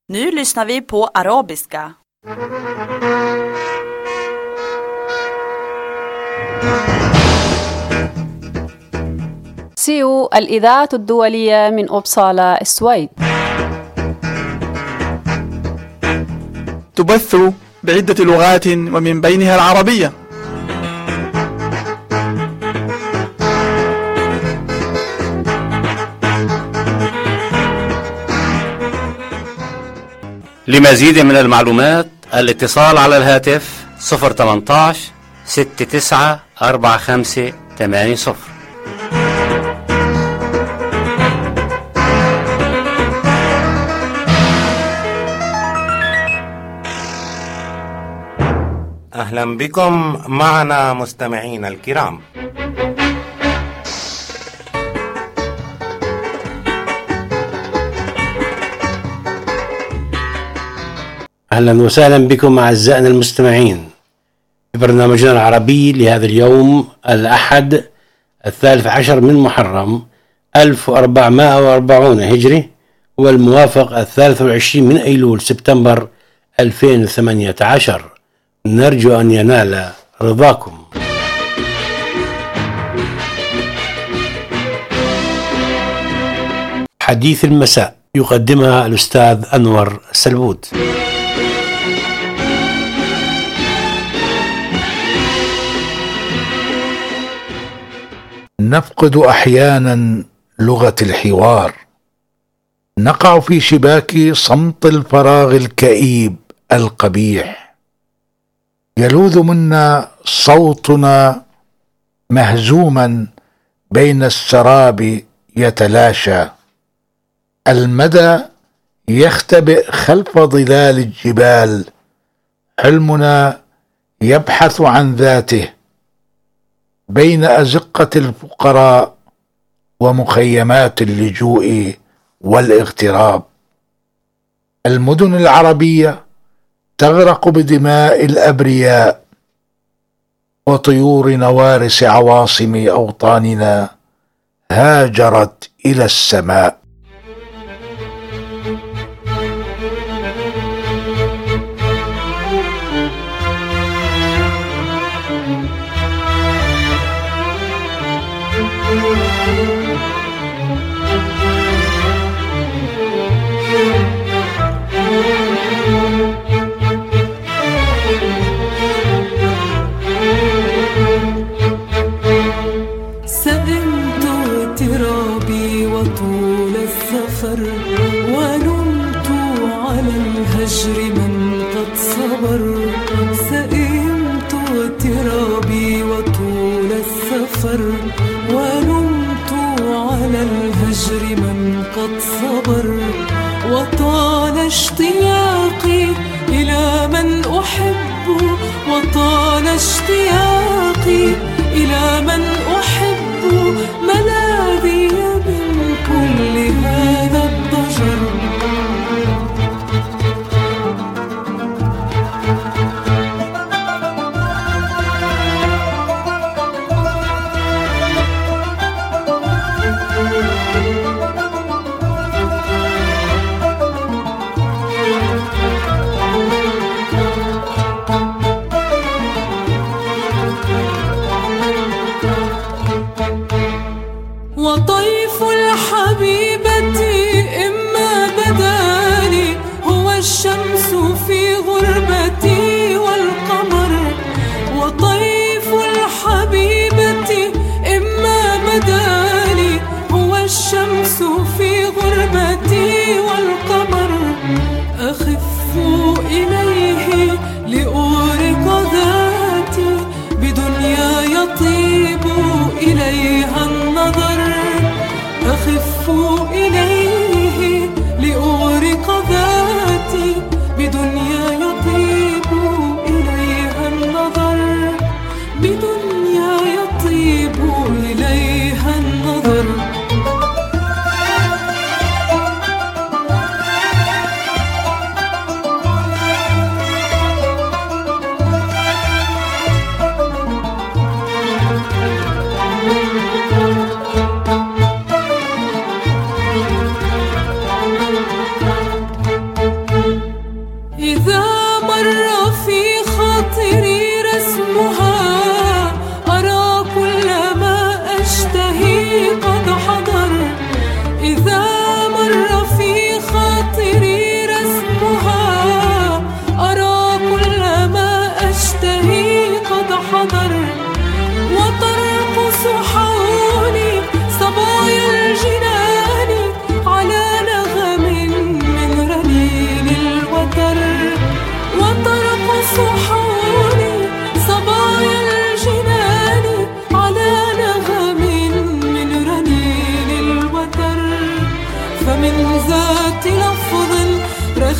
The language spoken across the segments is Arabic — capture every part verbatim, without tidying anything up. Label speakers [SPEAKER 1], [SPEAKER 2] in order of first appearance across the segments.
[SPEAKER 1] Nu lyssnar vi på arabiska.
[SPEAKER 2] سيو الإذاعة الدولية من أوبسالا السويد
[SPEAKER 3] تبث بعدة لغات ومن بينها العربية.
[SPEAKER 4] لمزيد من المعلومات الاتصال على الهاتف صفر ثمانية عشر ستة تسعة أربعة خمسة ثمانية صفر.
[SPEAKER 5] أهلا بكم معنا مستمعينا الكرام.
[SPEAKER 6] أهلا وسهلا بكم أعزائنا المستمعين في برنامجنا العربي لهذا اليوم الأحد الثالث عشر من محرم ألف وأربعمائة وأربعين هجري والموافق الثالث والعشرين من أيلول سبتمبر ألفين وثمانية عشر. نرجو أن ينال رضاكم. حديث المساء يقدمها الأستاذ أنور سلبود.
[SPEAKER 7] نفقد أحيانا لغة الحوار، نقع في شباك صمت الفراغ الكئيب القبيح، يلوذ منا صوتنا مهزوما بين السراب يتلاشى، المدى يختبئ خلف ظلال الجبال، حلمنا يبحث عن ذاته بين أزقة الفقراء ومخيمات اللجوء والاغتراب. المدن العربية تغرق بدماء الأبرياء، وطيور نوارس عواصم أوطاننا هاجرت إلى السماء.
[SPEAKER 8] ونمت على الهجر من قد صبر، سئمت واضطرابي وطول السفر، ونمت على الهجر من قد صبر، وطال اشتياقي إلى من أحب، وطال اشتياقي إلى من أحب، ملاذي من كل هذا الضجر.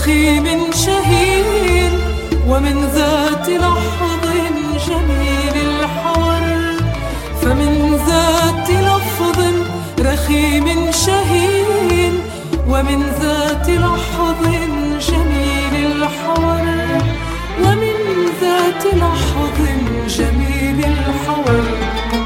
[SPEAKER 8] رخيم شهين ومن ذات لحظ جميل الحور. فمن ذات لفظ رخيم شهين ومن ذات لحظ جميل الحور. ومن ذات لحظ جميل الحور.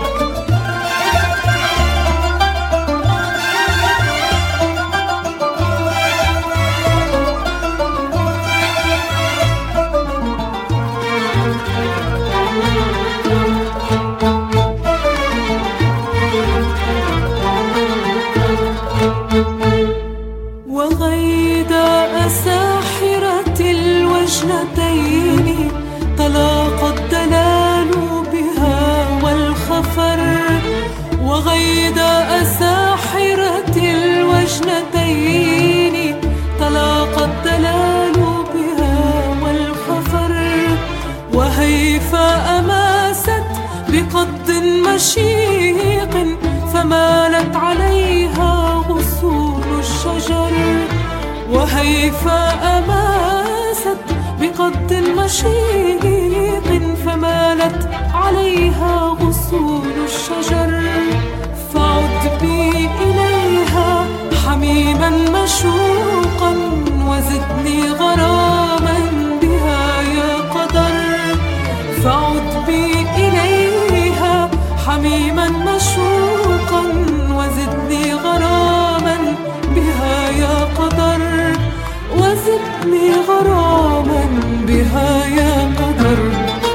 [SPEAKER 8] وغيد ساحرة الوجنتين طلاق الدلال بها والخفر. وغيد ساحرة الوجنتين طلاق الدلال بها والخفر. وهيفاء ماست بقد مشيق فمالت عليها غصون الشجر. وهيفاء ماست بقد مشيق فمالت عليها غصون الشجر. فعد بي إليها حميما مشوقا وزدني غراما بها يا قدر. فعد بي إليها حميما مشوقا وزدني غراما بها يا قدر. وزدني غراما بها يا قدر.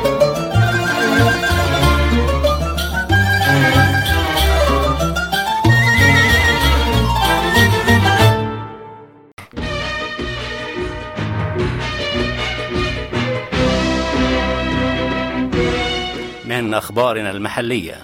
[SPEAKER 4] من أخبارنا المحلية.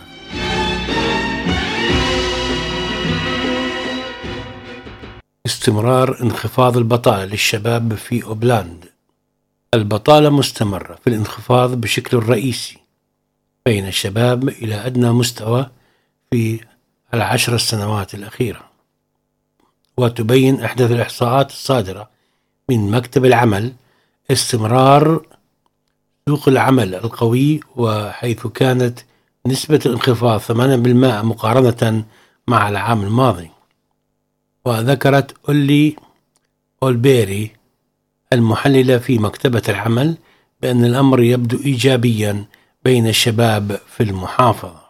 [SPEAKER 6] استمرار انخفاض البطالة للشباب في أوبلاند. البطالة مستمرة في الانخفاض بشكل رئيسي بين الشباب إلى أدنى مستوى في العشر السنوات الأخيرة. وتبين إحداث الإحصاءات الصادرة من مكتب العمل استمرار سوق العمل القوي، وحيث كانت نسبة الانخفاض ثمانية بالمئة مقارنة مع العام الماضي. وذكرت أولي أولبيري المحللة في مكتبة العمل بأن الأمر يبدو إيجابيا بين الشباب في المحافظة.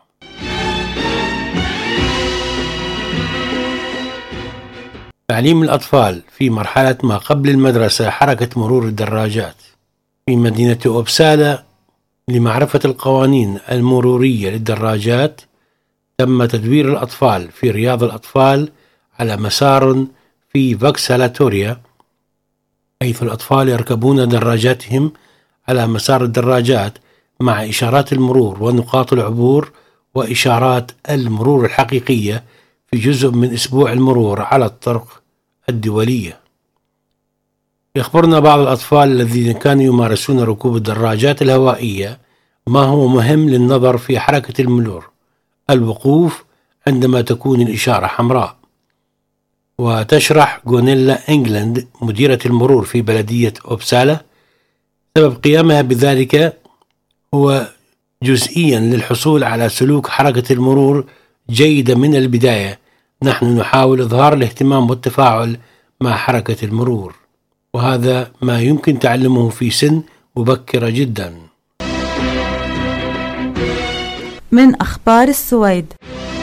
[SPEAKER 6] تعليم الأطفال في مرحلة ما قبل المدرسة حركة مرور الدراجات. في مدينة أوبسالا لمعرفة القوانين المرورية للدراجات تم تدوير الأطفال في رياض الأطفال على مسار في فاكسالاتوريا، حيث الأطفال يركبون دراجاتهم على مسار الدراجات مع إشارات المرور ونقاط العبور وإشارات المرور الحقيقية في جزء من أسبوع المرور على الطرق الدولية. يخبرنا بعض الأطفال الذين كانوا يمارسون ركوب الدراجات الهوائية ما هو مهم للنظر في حركة المرور: الوقوف عندما تكون الإشارة حمراء. وتشرح غونيلا إنجلاند مديرة المرور في بلدية أوبسالا سبب قيامها بذلك هو جزئيا للحصول على سلوك حركة المرور جيدة من البداية. نحن نحاول إظهار الاهتمام والتفاعل مع حركة المرور، وهذا ما يمكن تعلمه في سن مبكرة جدا.
[SPEAKER 9] من أخبار السويد.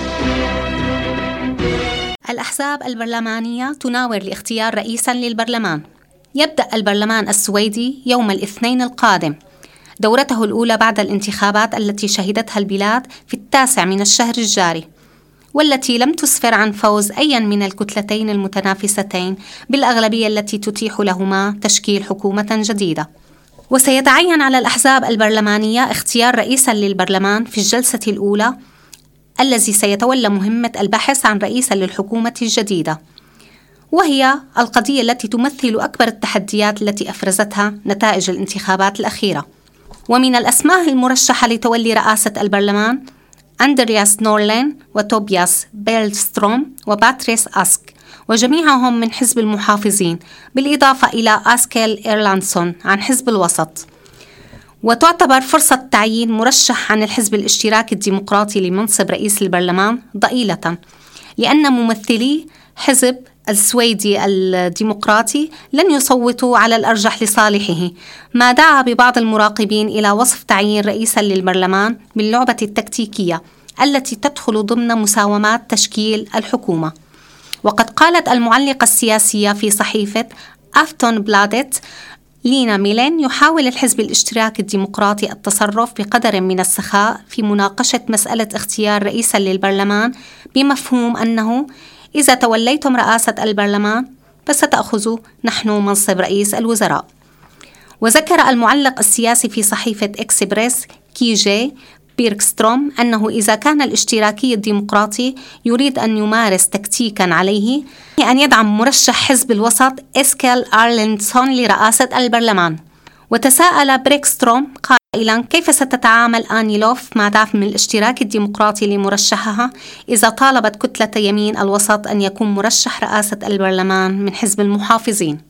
[SPEAKER 10] الأحزاب البرلمانية تناور لاختيار رئيسا للبرلمان. يبدأ البرلمان السويدي يوم الاثنين القادم دورته الأولى بعد الانتخابات التي شهدتها البلاد في التاسع من الشهر الجاري، والتي لم تسفر عن فوز أي من الكتلتين المتنافستين بالأغلبية التي تتيح لهما تشكيل حكومة جديدة. وسيتعين على الأحزاب البرلمانية اختيار رئيسا للبرلمان في الجلسة الأولى، الذي سيتولى مهمة البحث عن رئيسا للحكومة الجديدة، وهي القضية التي تمثل أكبر التحديات التي أفرزتها نتائج الانتخابات الأخيرة. ومن الأسماء المرشحة لتولي رئاسة البرلمان أندرياس نورلين وتوبياس بيلستروم وباتريس أسك، وجميعهم من حزب المحافظين، بالإضافة إلى آسكيل إيرلاندسون عن حزب الوسط. وتعتبر فرصة تعيين مرشح عن الحزب الاشتراكي الديمقراطي لمنصب رئيس البرلمان ضئيلة، لأن ممثلي حزب السويدي الديمقراطي لن يصوتوا على الأرجح لصالحه، ما دعا ببعض المراقبين إلى وصف تعيين رئيسا للبرلمان باللعبة التكتيكية التي تدخل ضمن مساومات تشكيل الحكومة. وقد قالت المعلقة السياسية في صحيفة أفتون بلادت لينا ميلين: يحاول الحزب الاشتراكي الديمقراطي التصرف بقدر من السخاء في مناقشة مسألة اختيار رئيسا للبرلمان، بمفهوم أنه إذا توليتم رئاسة البرلمان فستأخذوا نحن منصب رئيس الوزراء. وذكر المعلق السياسي في صحيفة إكسبريس كي جي بيركستروم أنه إذا كان الاشتراكي الديمقراطي يريد أن يمارس تكتيكا عليه أن يدعم مرشح حزب الوسط إسكيل إيرلاندسون لرئاسة البرلمان. وتساءل بريكستروم قائلا: كيف ستتعامل آني لوف مع دعم الاشتراك الديمقراطي لمرشحها إذا طالبت كتلة يمين الوسط أن يكون مرشح رئاسة البرلمان من حزب المحافظين؟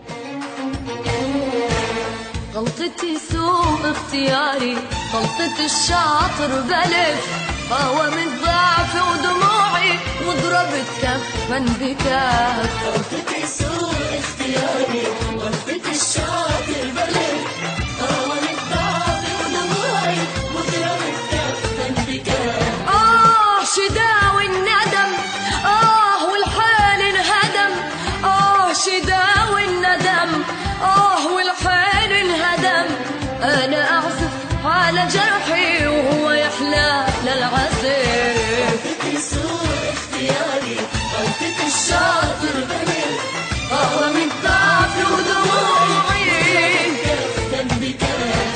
[SPEAKER 11] غلطتي سوء اختياري، غلطة الشاطر بلف، هوا من ضعفي ودموعي وضربت كفا بكف. غلطتي سوء اختياري، غلطة الشاطر بلف، هوا من ضعفي ودموعي وضربت كفا بكف. آه شداوي الندم، آه والحال انهدم، آه شداوي الندم، آه والحال انهدم. أنا أعزف على جرحي وهو يحلى للعزف. غلطتي سوء اختياري، غلطة الشاطر بلف، هوا من ضعفي ودموعي كفا بكف.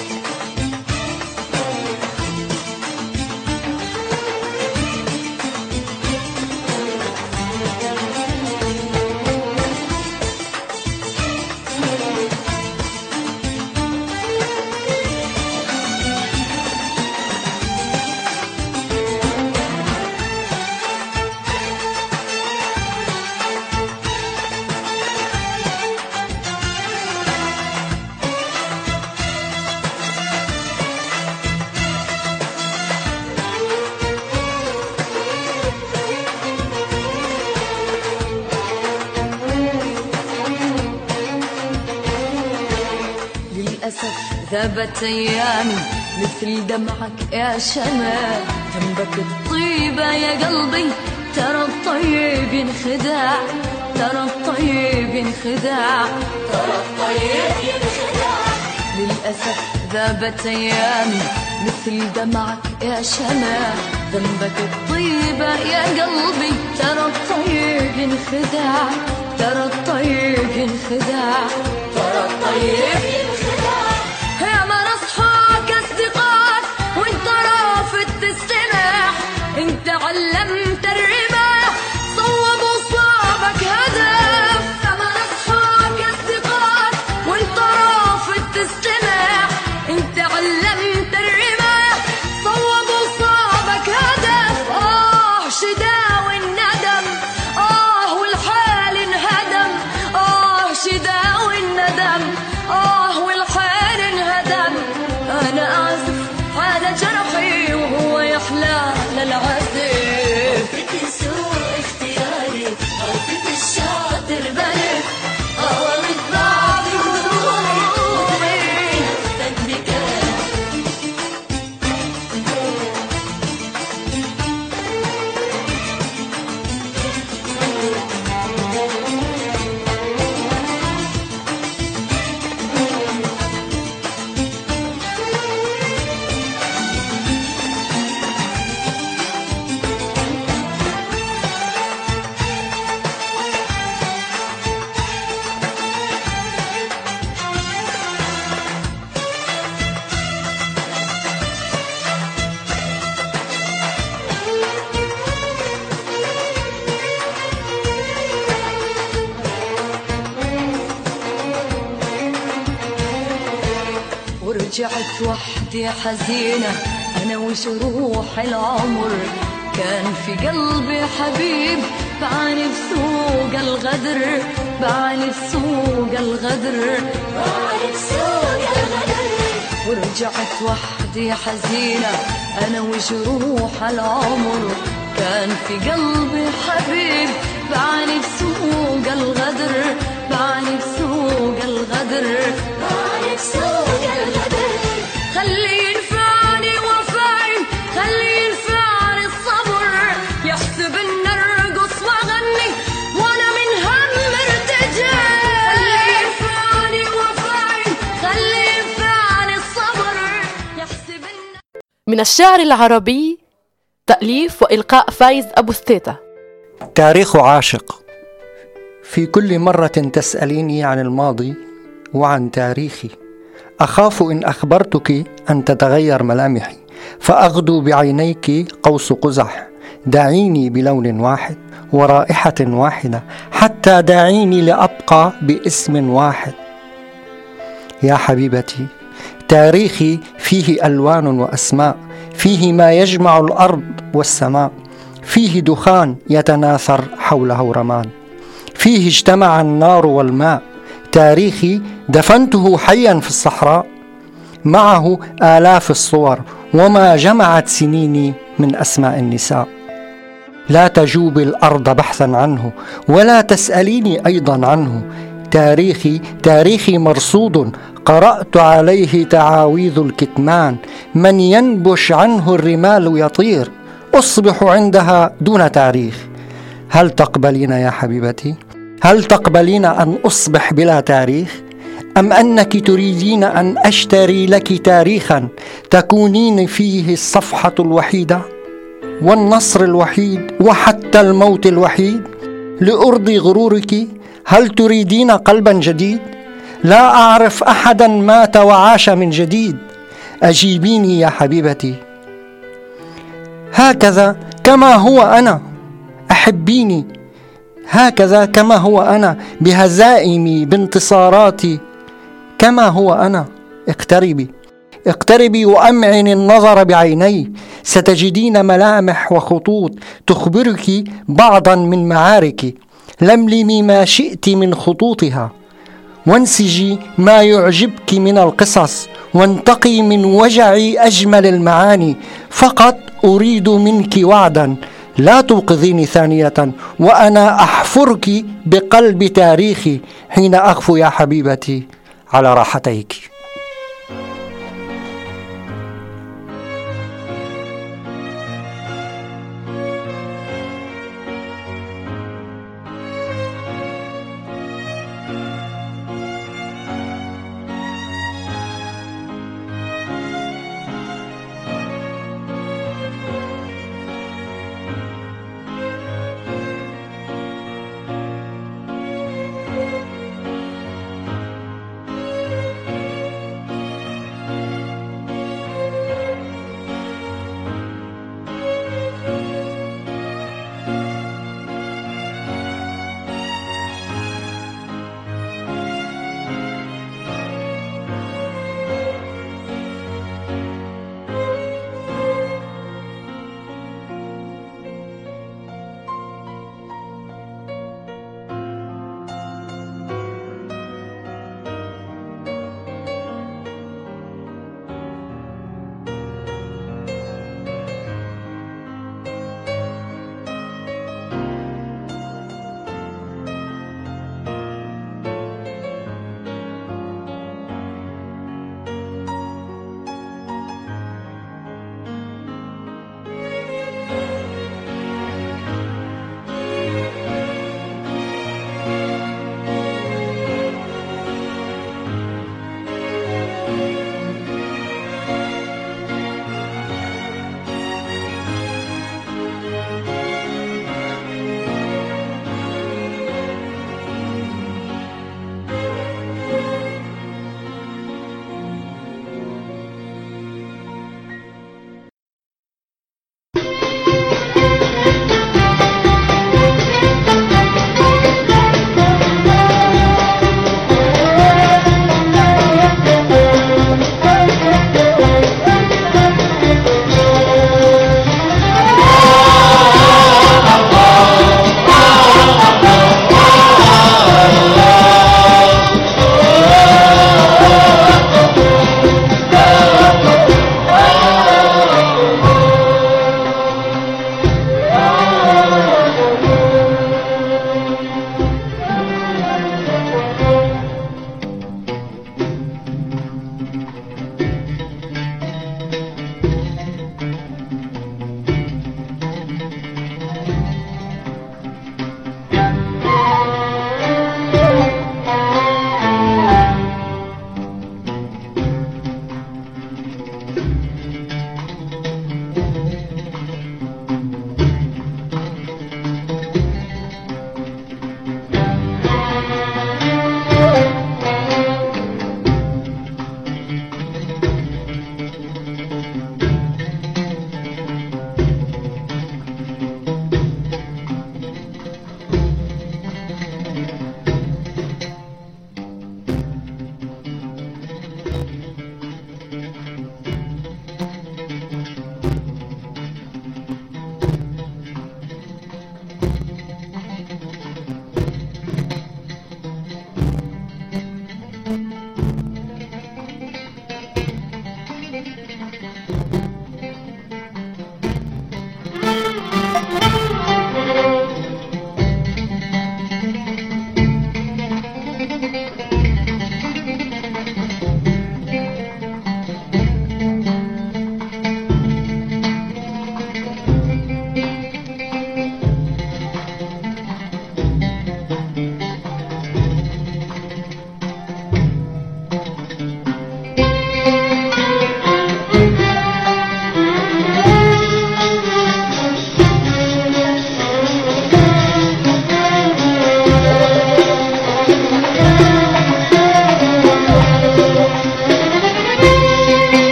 [SPEAKER 11] ذابت أيامي مثل دمعك يا شمال، جنبك الطيبة يا قلبي، ترى الطيب ينخدع، ترى الطيب ينخدع، ترى الطيب ينخدع. للأسف ذابت أيامي مثل دمعك يا شمال، جنبك الطيبة يا قلبي، ترى الطيب ينخدع، ترى الطيب ينخدع، ترى الطيب ينخدع. يا ما نصحاك أصدقاك وانت رافض تستمع، انت علمت الرماح صوب وصابك هدف. يا ما نصحاك أصدقاك وانت رافض تستمع، انت علمت الرماح صوب وصابك هدف. آه شداوي الندم، آه والحال انهدم، آه شداوي الندم، آه والحال انهدم. أنا أعزف على جرحي وهو يحلى للعزف. غلطتي سوء اختياري، غلطة الشاطر بلف، هوا من ضعفي ودموعي كفا بكف. ورجعت وحدي حزينة أنا وجروح العمر، كان في قلبي حبيب بعاني بسوق الغدر، بعاني بسوق الغدر، بعاني بسوق الغدر. ورجعت وحدي حزينة أنا وجروح العمر، كان في قلبي حبيب بعاني بسوق الغدر، بعاني بسوق الغدر، بعاني بسوق الغدر. خلي ينفعني وفاي، خلي ينفعني الصبر، يحسب ان ارقص واغني وانا من هم مرتجع. خلي ينفعني وفاي، خلي ينفعني الصبر، يحسب ان.
[SPEAKER 12] من الشعر العربي تأليف وإلقاء فايز أبو الثيتا.
[SPEAKER 13] تاريخ عاشق. في كل مرة تسأليني عن الماضي وعن تاريخي، أخاف إن أخبرتك أن تتغير ملامحي، فأغدو بعينيك قوس قزح. دعيني بلون واحد ورائحة واحدة، حتى دعيني لأبقى باسم واحد. يا حبيبتي، تاريخي فيه ألوان وأسماء، فيه ما يجمع الأرض والسماء، فيه دخان يتناثر حوله رمان، فيه اجتمع النار والماء. تاريخي دفنته حيا في الصحراء، معه آلاف الصور وما جمعت سنيني من أسماء النساء. لا تجوب الأرض بحثا عنه ولا تسأليني أيضا عنه. تاريخي تاريخي مرصود، قرأت عليه تعاويذ الكتمان. من ينبش عنه الرمال يطير، أصبح عندها دون تاريخ. هل تقبلين يا حبيبتي؟ هل تقبلين أن أصبح بلا تاريخ؟ أم أنك تريدين أن أشتري لك تاريخا تكونين فيه الصفحة الوحيدة والنصر الوحيد وحتى الموت الوحيد لأرضي غرورك؟ هل تريدين قلبا جديد؟ لا أعرف أحدا مات وعاش من جديد. أجيبيني يا حبيبتي، هكذا كما هو أنا. أحبيني هكذا كما هو أنا، بهزائمي بانتصاراتي كما هو أنا. اقتربي اقتربي وأمعني النظر بعيني، ستجدين ملامح وخطوط تخبرك بعضا من معاركي. لملمي ما شئت من خطوطها، وانسجي ما يعجبك من القصص، وانتقي من وجعي أجمل المعاني. فقط أريد منك وعدا، لا توقظيني ثانية وأنا أحفرك بقلب تاريخي حين أغفو يا حبيبتي على راحتيك.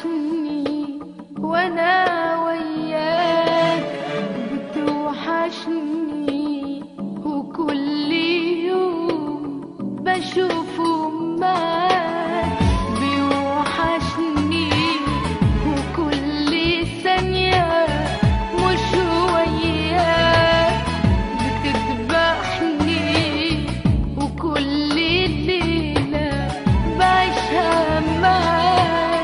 [SPEAKER 11] بتوحشني وانا وياك بتوحشني وكل يوم بشوفه معاك بيوحشني وكل ثانية مش وياك بتذبحني وكل ليلة بعيشها معاك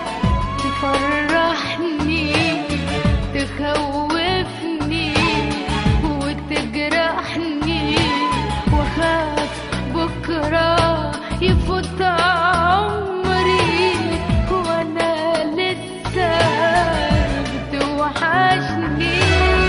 [SPEAKER 11] تفرحني تخوفني وتجرحني واخاف بكرة يفوت عمري وانا لسه بتوحشني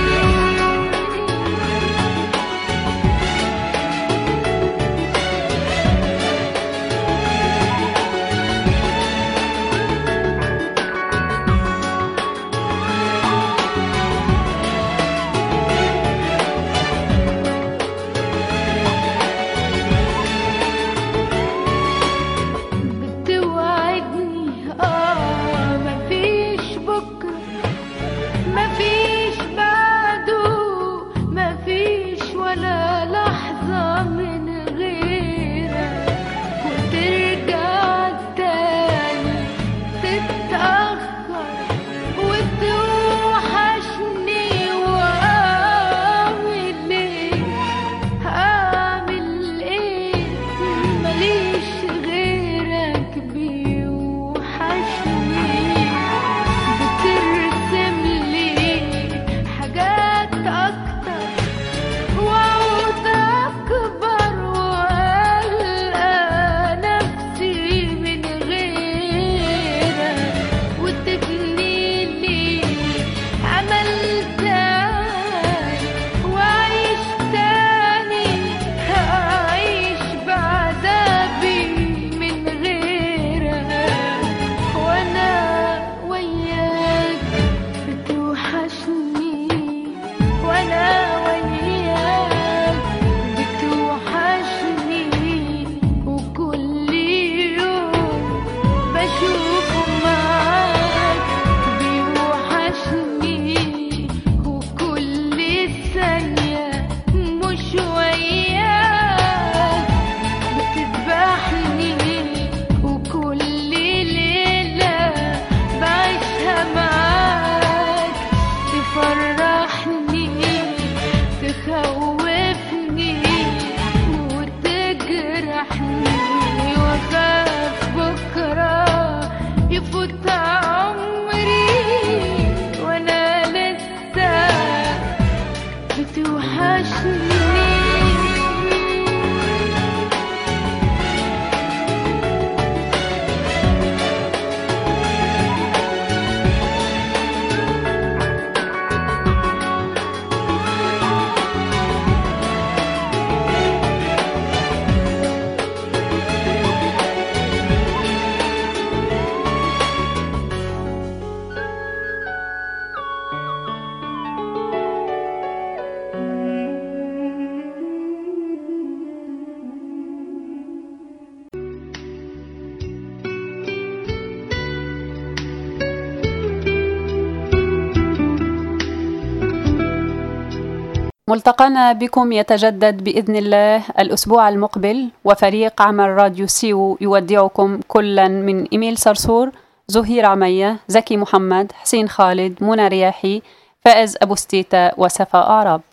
[SPEAKER 2] ملتقانا بكم يتجدد بإذن الله الأسبوع المقبل، وفريق عمل راديو سيو يودعكم كلا من إيميل صرصور، زهير عمية، زكي محمد، حسين خالد، منى رياحي، فائز أبو ستيتا، وسفاء أعراب.